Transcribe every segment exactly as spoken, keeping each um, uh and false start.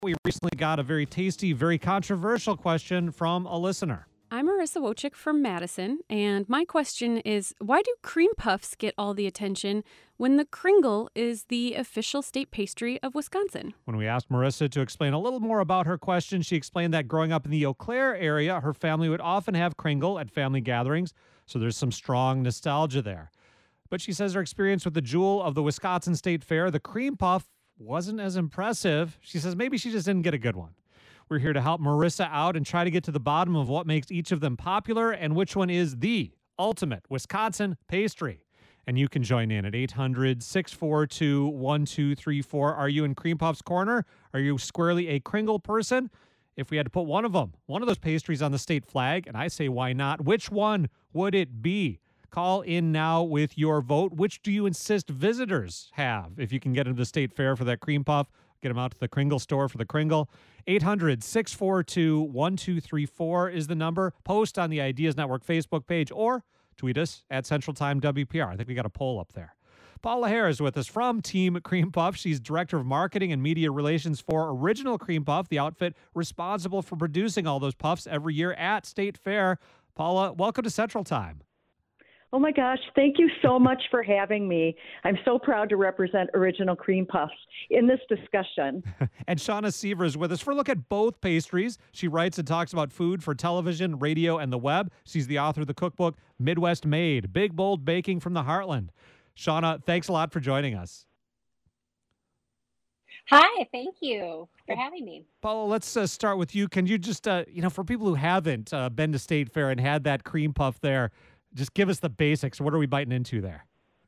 We recently got a very tasty, very controversial question from a listener. I'm Marissa Wojcik from Madison, and my question is, why do cream puffs get all the attention when the Kringle is the official state pastry of Wisconsin? When we asked Marissa to explain a little more about her question, she explained that growing up in the Eau Claire area, her family would often have Kringle at family gatherings, so there's some strong nostalgia there. But she says her experience with the jewel of the Wisconsin State Fair, the cream puff, wasn't as impressive. She says maybe she just didn't get a good one. We're here to help Marissa out and try to get to the bottom of what makes each of them popular and which one is the ultimate Wisconsin pastry. And you can join in at eight hundred, six four two, one two three four. Are you in Cream Puff's corner? Are you squarely a Kringle person? If we had to put one of them, one of those pastries on the state flag, and I say why not, which one would it be? Call in now with your vote. Which do you insist visitors have? If you can get into the state fair for that cream puff, get them out to the Kringle store for the Kringle. eight hundred, six four two, one two three four is the number. Post on the Ideas Network Facebook page or tweet us at Central Time W P R. I think we got a poll up there. Paula Hare is with us from Team Cream Puff. She's Director of Marketing and Media Relations for Original Cream Puff, the outfit responsible for producing all those puffs every year at State Fair. Paula, welcome to Central Time. Oh my gosh, thank you so much for having me. I'm so proud to represent Original Cream Puffs in this discussion. And Shauna Seaver is with us for a look at both pastries. She writes and talks about food for television, radio, and the web. She's the author of the cookbook, Midwest Made, Big Bold Baking from the Heartland. Shauna, thanks a lot for joining us. Hi, thank you for having me. Paula, let's uh, start with you. Can you just, uh, you know, for people who haven't uh, been to State Fair and had that cream puff there, just give us the basics. What are we biting into there?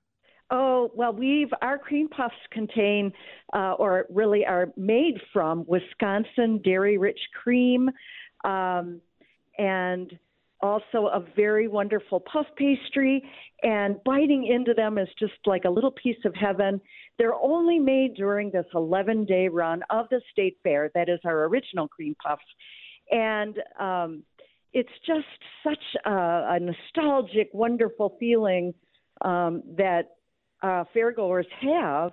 Oh, well, we've our cream puffs contain, uh, or really are made from Wisconsin dairy-rich cream, um, and also a very wonderful puff pastry. And biting into them is just like a little piece of heaven. They're only made during this eleven-day run of the State Fair. That is our original cream puffs, and um, it's just such a, a nostalgic, wonderful feeling um, that uh, fairgoers have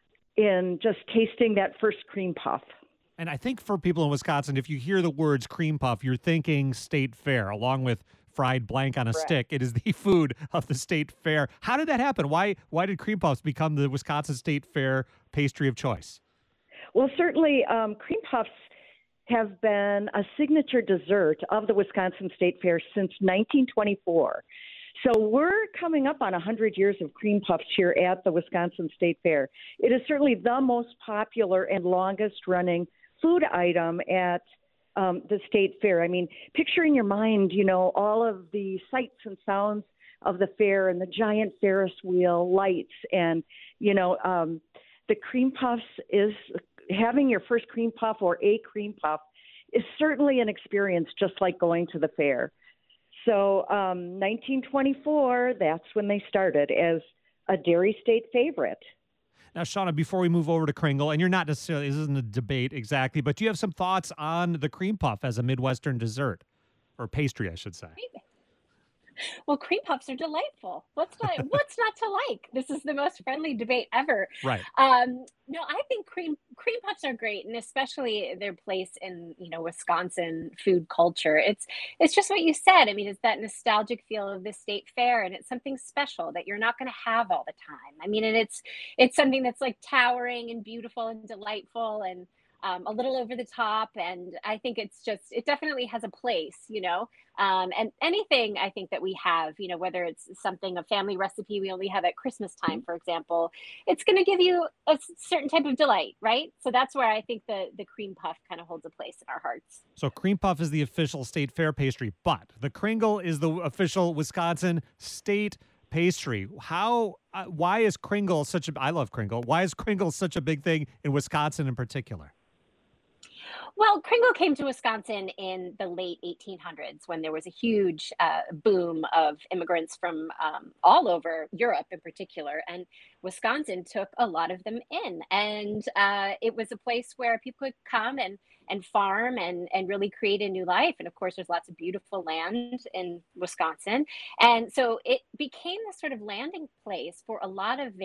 in just tasting that first cream puff. And I think for people in Wisconsin, if you hear the words cream puff, you're thinking State Fair, along with fried blank on a Correct. stick. It is the food of the State Fair. How did that happen? Why why did cream puffs become the Wisconsin State Fair pastry of choice? Well, certainly um, cream puffs have been a signature dessert of the Wisconsin State Fair since nineteen twenty-four. So we're coming up on one hundred years of cream puffs here at the Wisconsin State Fair. It is certainly the most popular and longest running food item at um, the State Fair. I mean, picture in your mind, you know, all of the sights and sounds of the fair and the giant Ferris wheel lights and, you know, um, the cream puffs is having your first cream puff or a cream puff is certainly an experience just like going to the fair. So um, nineteen twenty-four, that's when they started as a dairy state favorite. Now, Shauna, before we move over to Kringle, and you're not necessarily, this isn't a debate exactly, but do you have some thoughts on the cream puff as a Midwestern dessert? Or pastry, I should say. Well, cream puffs are delightful. What's not what's not to like? This is the most friendly debate ever. Right. Um, no, I think cream cream puffs are great, and especially their place in you know Wisconsin food culture. It's it's just what you said. I mean, it's that nostalgic feel of the state fair, and it's something special that you're not going to have all the time. I mean, and it's it's something that's like towering and beautiful and delightful and um, a little over the top. And I think it's just it definitely has a place, you know. Um, and anything I think that we have, you know, whether it's something, a family recipe we only have at Christmas time, for example, it's going to give you a certain type of delight, right? So that's where I think the, the cream puff kind of holds a place in our hearts. So cream puff is the official state fair pastry, but the Kringle is the official Wisconsin state pastry. How, uh, why is Kringle such a, I love Kringle. Why is Kringle such a big thing in Wisconsin in particular? Well, Kringle came to Wisconsin in the late eighteen hundreds when there was a huge uh, boom of immigrants from um, all over Europe in particular. And Wisconsin took a lot of them in. And uh, it was a place where people could come and, and farm and, and really create a new life. And of course, there's lots of beautiful land in Wisconsin. And so it became this sort of landing place for a lot of very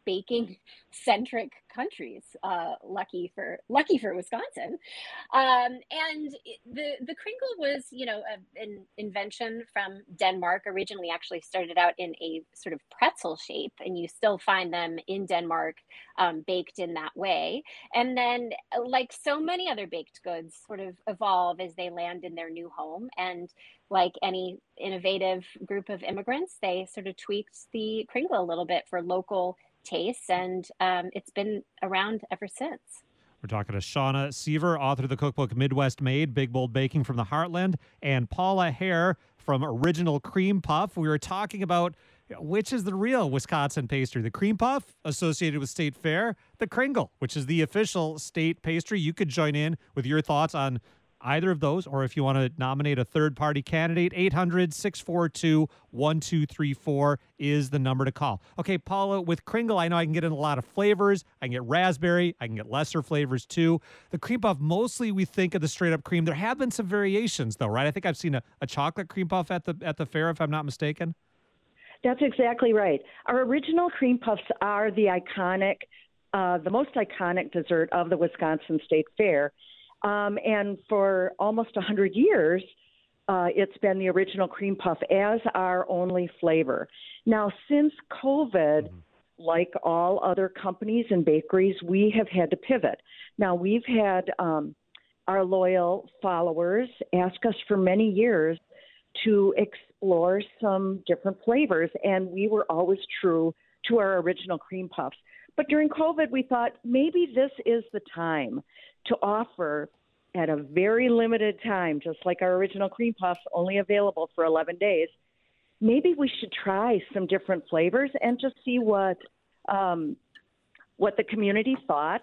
baking centric countries. Uh, lucky for lucky for Wisconsin, um, and the the Kringle was, you know, a, an invention from Denmark. Originally, actually started out in a sort of pretzel shape, and you still find them in Denmark, um, baked in that way. And then, like so many other baked goods, sort of evolve as they land in their new home. And like any innovative group of immigrants, they sort of tweaked the Kringle a little bit for local tastes, and um, it's been around ever since. We're talking to Shauna Seaver, author of the cookbook Midwest Made, Big Bold Baking from the Heartland, and Paula Hare from Original Cream Puff. We were talking about which is the real Wisconsin pastry, the cream puff associated with State Fair, the Kringle, which is the official state pastry. You could join in with your thoughts on either of those, or if you want to nominate a third-party candidate, eight hundred, six four two, one two three four is the number to call. Okay, Paula, with Kringle, I know I can get in a lot of flavors. I can get raspberry. I can get lesser flavors, too. The cream puff, mostly we think of the straight-up cream. There have been some variations, though, right? I think I've seen a, a chocolate cream puff at the at the fair, if I'm not mistaken. That's exactly right. Our original cream puffs are the iconic, uh, the most iconic dessert of the Wisconsin State Fair. Um, and for almost one hundred years, uh, it's been the original cream puff as our only flavor. Now, since COVID, mm-hmm. like all other companies and bakeries, we have had to pivot. Now, we've had um, our loyal followers ask us for many years to explore some different flavors, and we were always true to our original cream puffs. But during COVID, we thought maybe this is the time to offer at a very limited time, just like our original cream puffs, only available for eleven days. Maybe we should try some different flavors and just see what um, what the community thought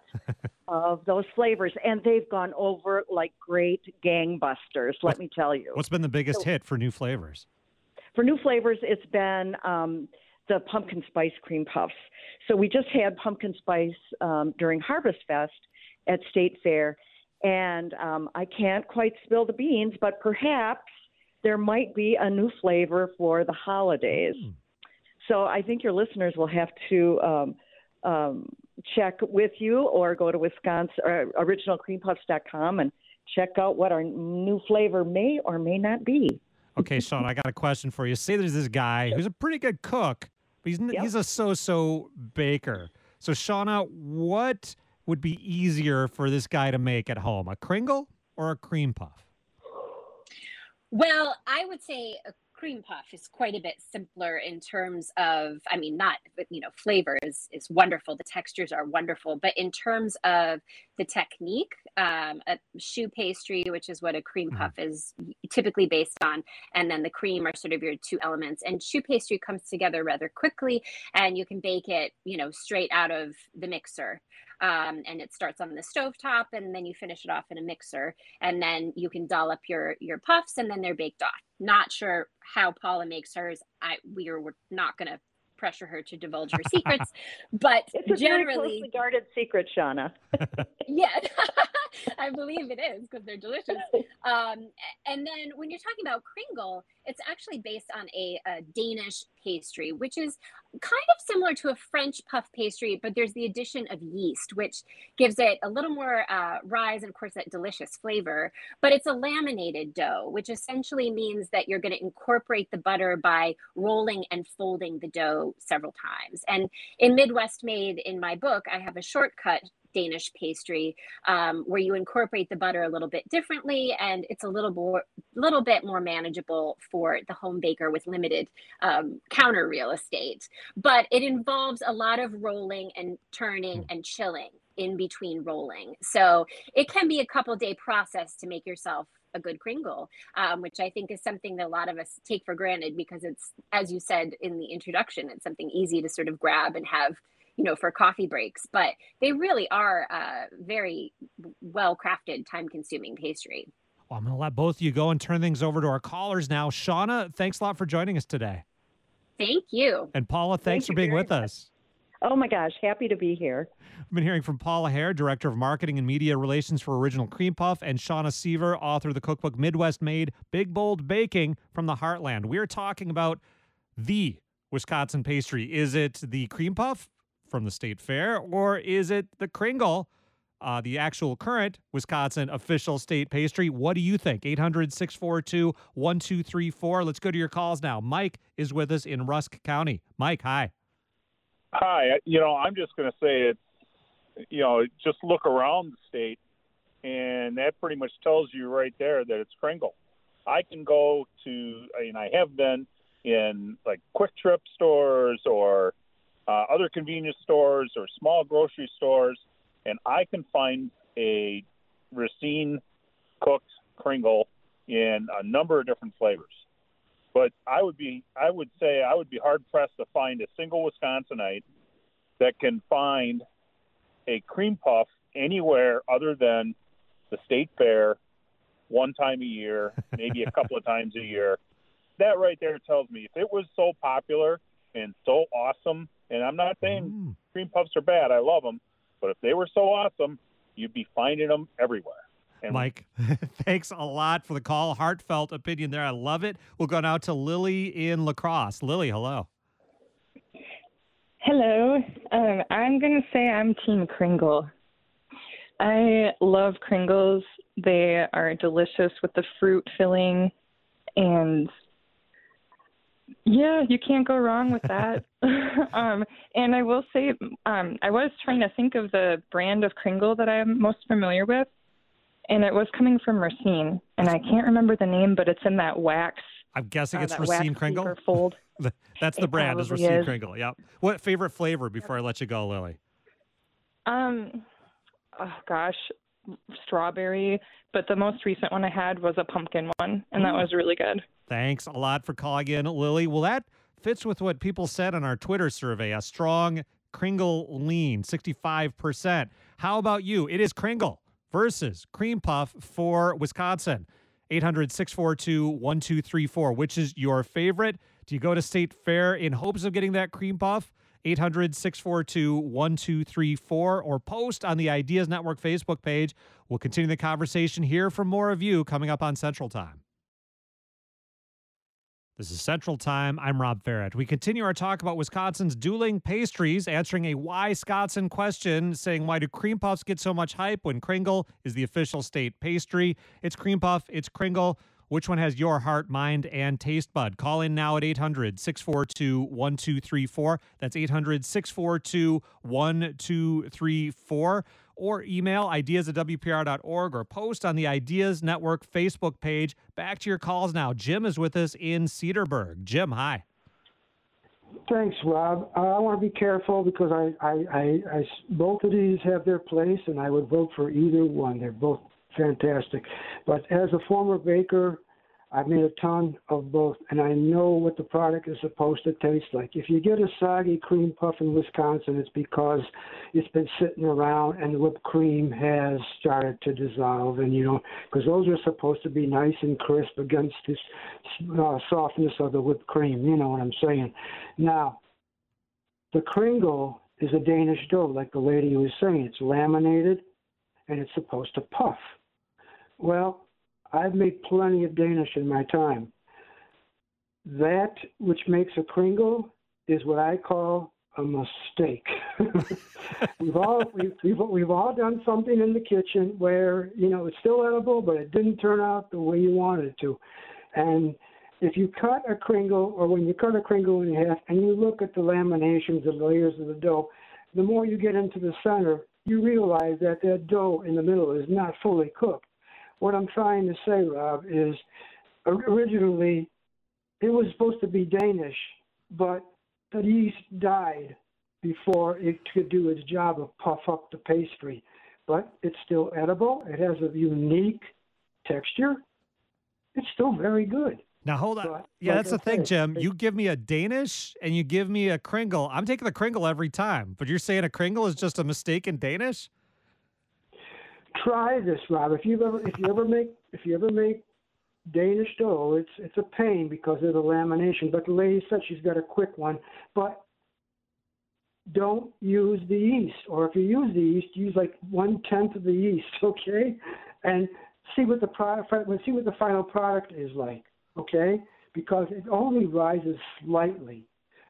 of those flavors. And they've gone over like great gangbusters, let me tell you. What's been the biggest so, hit for new flavors? For new flavors, it's been um, the pumpkin spice cream puffs. So we just had pumpkin spice um, during Harvest Fest at State Fair, and um, I can't quite spill the beans, but perhaps there might be a new flavor for the holidays. Mm. So I think your listeners will have to um, um, check with you or go to Wisconsin or original cream puffs dot com and check out what our new flavor may or may not be. Okay, Sean, I got a question for you. Say there's this guy who's a pretty good cook, but he's, yep. he's a so-so baker. So, Shauna, what would be easier for this guy to make at home, a Kringle or a cream puff? Well, I would say a cream puff is quite a bit simpler in terms of, I mean, not, you know, flavor is, is wonderful. The textures are wonderful. But in terms of the technique, um, a choux pastry, which is what a cream puff mm-hmm. is typically based on, and then the cream are sort of your two elements. And choux pastry comes together rather quickly, and you can bake it, you know, straight out of the mixer. Um, and it starts on the stovetop, and then you finish it off in a mixer, and then you can doll up your your puffs, and then they're baked off. Not sure how Paula makes hers. I we are we're not going to pressure her to divulge her secrets, but it's a generally very closely guarded secret, Shauna. Yeah, I believe it is because they're delicious. Um, and then when you're talking about Kringle, it's actually based on a, a Danish pastry, which is kind of similar to a French puff pastry, but there's the addition of yeast, which gives it a little more uh, rise and, of course, that delicious flavor. But it's a laminated dough, which essentially means that you're going to incorporate the butter by rolling and folding the dough several times. And in Midwest Made, in my book, I have a shortcut Danish pastry um, where you incorporate the butter a little bit differently, and it's a little more, little bit more manageable for the home baker with limited um, counter real estate. But it involves a lot of rolling and turning and chilling in between rolling. So it can be a couple day process to make yourself a good Kringle, um, which I think is something that a lot of us take for granted because it's, as you said in the introduction, it's something easy to sort of grab and have, you know, for coffee breaks, but they really are uh, very well-crafted, time-consuming pastry. Well, I'm going to let both of you go and turn things over to our callers now. Shauna, thanks a lot for joining us today. Thank you. And Paula, thanks Thank for being with much. us. Oh my gosh, happy to be here. We've been hearing from Paula Hare, Director of Marketing and Media Relations for Original Cream Puff, and Shauna Seaver, author of the cookbook Midwest Made, Big Bold Baking from the Heartland. We're talking about the Wisconsin pastry. Is it the cream puff from the state fair, or is it the Kringle, uh, the actual current Wisconsin official state pastry? What do you think? eight hundred, six four two, one two three four. Let's go to your calls now. Mike is with us in Rusk County. Mike, hi. Hi. You know, I'm just going to say it's, you know, just look around the state, and that pretty much tells you right there that it's Kringle. I can go to, I mean, I have been in like Quick Trip stores or uh, other convenience stores or small grocery stores, and I can find a Racine cooked Kringle in a number of different flavors. But I would be, I would say, I would be hard pressed to find a single Wisconsinite that can find a cream puff anywhere other than the state fair one time a year, maybe a couple of times a year. That right there tells me if it was so popular and so awesome, and I'm not saying mm. cream puffs are bad, I love them, but if they were so awesome, you'd be finding them everywhere. And Mike, thanks a lot for the call. Heartfelt opinion there. I love it. We'll go now to Lily in La Crosse. Lily, hello. Hello. Um, I'm going to say I'm Team Kringle. I love Kringles. They are delicious with the fruit filling, and yeah, you can't go wrong with that. um, and I will say, um, I was trying to think of the brand of Kringle that I'm most familiar with, and it was coming from Racine, and I can't remember the name, but it's in that wax. I'm guessing uh, it's Racine Kringle. Fold. That's the it brand, is Racine is. Kringle. Yep. What favorite flavor before I let you go, Lily? Um, oh gosh, strawberry. But the most recent one I had was a pumpkin one, and that was really good. Thanks a lot for calling in, Lily. Well, that fits with what people said on our Twitter survey. A strong Kringle lean, sixty-five percent. How about you? It is Kringle versus Cream Puff for Wisconsin. eight hundred, six four two, one two three four. Which is your favorite? Do you go to State Fair in hopes of getting that cream puff? eight hundred, six four two, one two three four, or post on the Ideas Network Facebook page. We'll continue the conversation here for more of you coming up on Central Time. This is Central Time. I'm Rob Farrett. We continue our talk about Wisconsin's dueling pastries, answering a why Wisconsin question, saying why do cream puffs get so much hype when Kringle is the official state pastry? It's cream puff, it's Kringle. Which one has your heart, mind, and taste bud? Call in now at eight hundred, six four two, one two three four. That's eight hundred, six four two, one two three four. Or email ideas at W P R dot org or post on the Ideas Network Facebook page. Back to your calls now. Jim is with us in Cedarburg. Jim, hi. Thanks, Rob. Uh, I want to be careful because I, I, I, I, both of these have their place, and I would vote for either one. They're both fantastic. But as a former baker, I've made a ton of both, and I know what the product is supposed to taste like. If you get a soggy cream puff in Wisconsin, it's because it's been sitting around and the whipped cream has started to dissolve, and you know, because those are supposed to be nice and crisp against this uh, softness of the whipped cream. You know what I'm saying? Now, the Kringle is a Danish dough, like the lady was saying. It's laminated, and it's supposed to puff. Well, I've made plenty of Danish in my time. That which makes a Kringle is what I call a mistake. we've all we've, we've we've all done something in the kitchen where you know it's still edible, but it didn't turn out the way you wanted it to. And if you cut a Kringle, or when you cut a Kringle in half, and you look at the laminations, the layers of the dough, the more you get into the center, you realize that that dough in the middle is not fully cooked. What I'm trying to say, Rob, is originally it was supposed to be Danish, but the yeast died before it could do its job of puff up the pastry. But it's still edible. It has a unique texture. It's still very good. Now, hold on. But, yeah, like that's I the thing, said, Jim. it- You give me a Danish and you give me a Kringle. I'm taking the Kringle every time, but you're saying a Kringle is just a mistake in Danish? Try this, Rob. If you ever, if you ever make, if you ever make Danish dough, it's it's a pain because of the lamination. But the lady said she's got a quick one. But don't use the yeast, or if you use the yeast, use like one tenth of the yeast, okay? And see what the product, see what the final product is like, okay? Because it only rises slightly.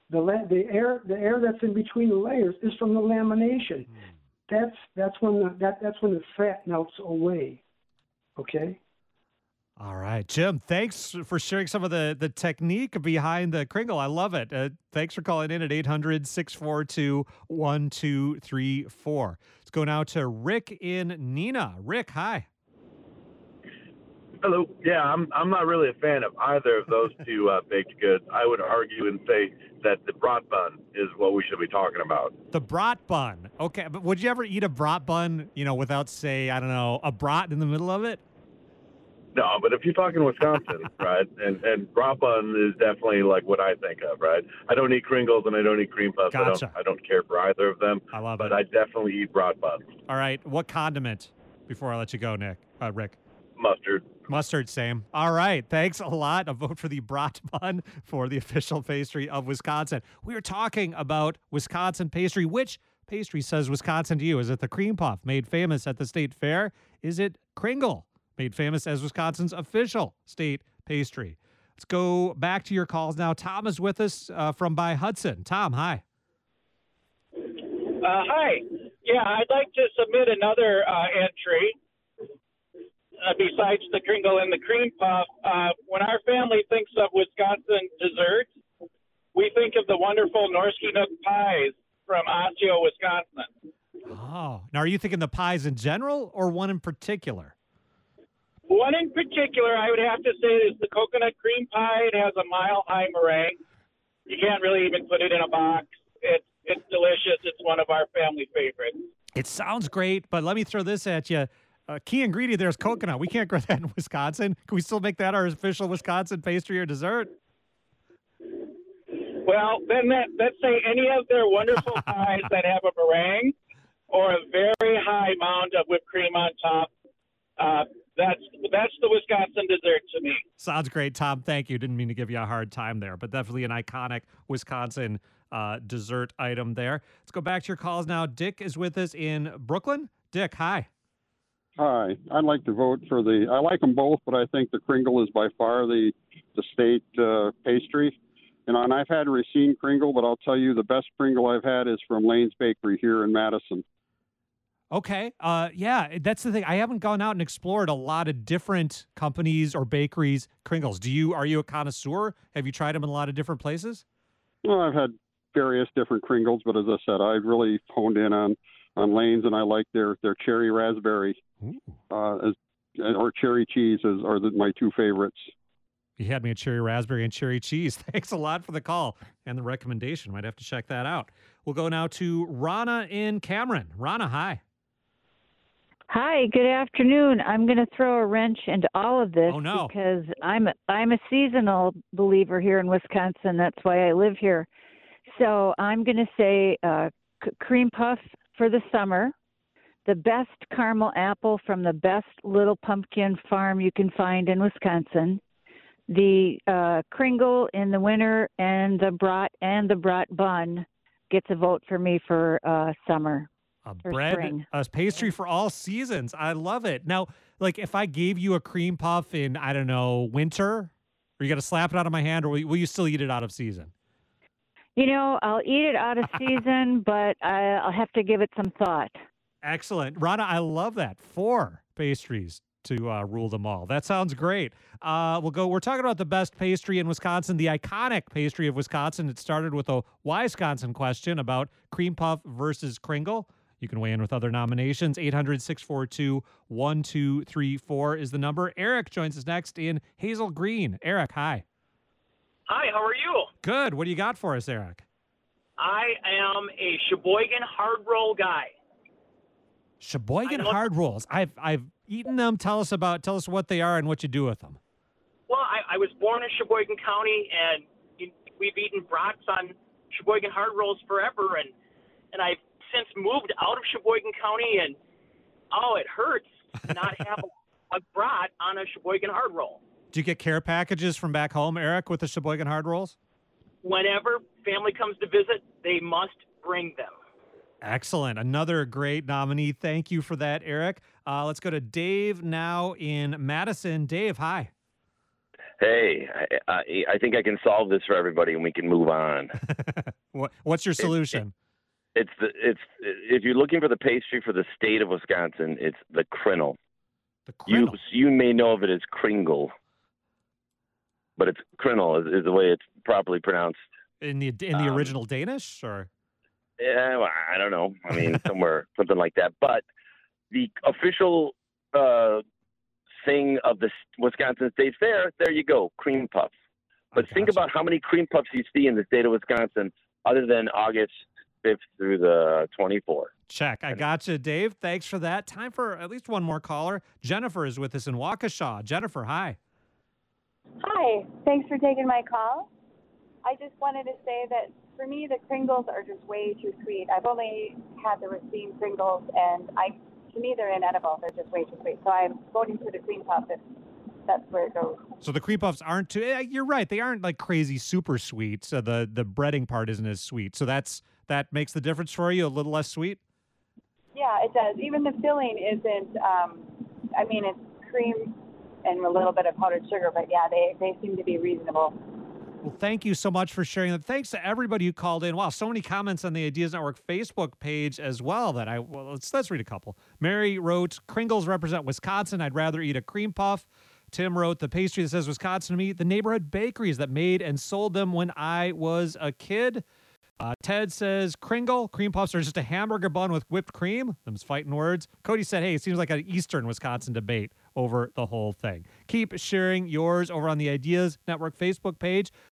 The la- the air the air that's in between the layers is from the lamination. That's that's when the that that's when the fat melts away. Okay. All right, Jim, thanks for sharing some of the, the technique behind the Kringle. I love it. Uh, thanks for calling in at eight hundred, six four two, one two three four. Let's go now to Rick in Nina. Rick, hi. Hello. Yeah, I'm I'm not really a fan of either of those two uh, baked goods. I would argue and say that the brat bun is what we should be talking about. The brat bun. Okay, but would you ever eat a brat bun, you know, without, say, I don't know, a brat in the middle of it? No, but if you're talking Wisconsin, right, and and brat bun is definitely like what I think of, right? I don't eat Kringles and I don't eat cream puffs. Gotcha. I don't I don't care for either of them. I love but it. I definitely eat brat bun. All right, what condiment before I let you go, Nick? Uh, Rick. Mustard. Mustard, same. All right. Thanks a lot. A vote for the brat bun for the official pastry of Wisconsin. We are talking about Wisconsin pastry. Which pastry says Wisconsin to you? Is it the cream puff made famous at the state fair? Is it Kringle, made famous as Wisconsin's official state pastry? Let's go back to your calls now. Tom is with us uh, from by Hudson. Tom, hi. Uh, hi. Yeah, I'd like to submit another uh, entry. Uh, besides the Kringle and the cream puff, uh, when our family thinks of Wisconsin desserts, we think of the wonderful Norsky Nook pies from Osseo, Wisconsin. Oh, now are you thinking the pies in general or one in particular? One in particular, I would have to say, is the coconut cream pie. It has a mile-high meringue. You can't really even put it in a box. It's it's delicious. It's one of our family favorites. It sounds great, but let me throw this at you. Uh, key ingredient there is coconut. We can't grow that in Wisconsin. Can we still make that our official Wisconsin pastry or dessert? Well, then that, let's say any of their wonderful pies that have a meringue or a very high mound of whipped cream on top, uh, that's that's the Wisconsin dessert to me. Sounds great, Tom. Thank you. Didn't mean to give you a hard time there, but definitely an iconic Wisconsin uh, dessert item there. Let's go back to your calls now. Dick is with us in Brooklyn. Dick, hi. Hi, I'd like to vote for the. I like them both, but I think the Kringle is by far the the state uh, pastry. You know, and I've had Racine Kringle, but I'll tell you the best Kringle I've had is from Lane's Bakery here in Madison. Okay, uh, yeah, that's the thing. I haven't gone out and explored a lot of different companies or bakeries Kringles. Do you? Are you a connoisseur? Have you tried them in a lot of different places? Well, I've had various different Kringles, but as I said, I really honed in on. on Lane's, and I like their, their cherry raspberry uh, as, or cherry cheese as, are the, my two favorites. You had me a cherry raspberry and cherry cheese. Thanks a lot for the call and the recommendation. Might have to check that out. We'll go now to Rana in Cameron. Rana, hi. Hi, good afternoon. I'm going to throw a wrench into all of this oh, no. because I'm a, I'm a seasonal believer here in Wisconsin. That's why I live here. So I'm going to say uh, c- cream puff for the summer, the best caramel apple from the best little pumpkin farm you can find in Wisconsin, the uh, Kringle in the winter, and the brat and the brat bun gets a vote for me for uh, summer. A bread, spring. a pastry for all seasons. I love it. Now, like if I gave you a cream puff in, I don't know, winter, are you going to slap it out of my hand or will you, will you still eat it out of season? You know, I'll eat it out of season, but I, I'll have to give it some thought. Excellent. Rana, I love that. Four pastries to uh, rule them all. That sounds great. Uh, we'll go. We're talking about the best pastry in Wisconsin, the iconic pastry of Wisconsin. It started with a Wisconsin question about cream puff versus Kringle. You can weigh in with other nominations. eight hundred, six four two, one two three four is the number. Eric joins us next in Hazel Green. Eric, hi. Hi, how are you? Good. What do you got for us, Eric? I am a Sheboygan hard roll guy. Sheboygan hard rolls. I've I've eaten them. Tell us about. Tell us what they are and what you do with them. Well, I, I was born in Sheboygan County, and you, we've eaten brats on Sheboygan hard rolls forever, and and I've since moved out of Sheboygan County, and oh, it hurts to not have a, a brat on a Sheboygan hard roll. Do you get care packages from back home, Eric, with the Sheboygan hard rolls? Whenever family comes to visit, they must bring them. Excellent. Another great nominee. Thank you for that, Eric. Uh, let's go to Dave now in Madison. Dave, hi. Hey, I, I, I think I can solve this for everybody, and we can move on. What, what's your solution? It, it, it's the it's if you're looking for the pastry for the state of Wisconsin, it's the Kringle. The You Kringle. you may know of it as Kringle, but it's Kringle is, is the way it's properly pronounced. In the in the Um, original Danish, or Yeah, well, I don't know. I mean, somewhere something like that. But the official uh, thing of the Wisconsin State Fair, there you go, cream puffs. But think about how many cream puffs you see in the state of Wisconsin, other than August fifth through the twenty-fourth. check. I got you, Dave. Thanks for that. Time for at least one more caller. Jennifer is with us in Waukesha. Jennifer, hi. Hi, thanks for taking my call. I just wanted to say that for me, the Kringles are just way too sweet. I've only had the Racine Kringles, and I, to me, they're inedible. They're just way too sweet. So I'm voting for the cream puff if that's where it goes. So the cream puffs aren't too. eh, You're right. They aren't like crazy super sweet. So the the breading part isn't as sweet. So that's that makes the difference for you. A little less sweet. Yeah, it does. Even the filling isn't, um, I mean, it's cream and a little bit of powdered sugar, but yeah, they, they seem to be reasonable. Well, thank you so much for sharing that. Thanks to everybody who called in. Wow, so many comments on the Ideas Network Facebook page as well that I, well, let's, let's read a couple. Mary wrote, Kringles represent Wisconsin. I'd rather eat a cream puff. Tim wrote, the pastry that says Wisconsin to me, the neighborhood bakeries that made and sold them when I was a kid. Uh, Ted says, Kringle, cream puffs are just a hamburger bun with whipped cream. Them's fighting words. Cody said, hey, it seems like an Eastern Wisconsin debate over the whole thing. Keep sharing yours over on the Ideas Network Facebook page.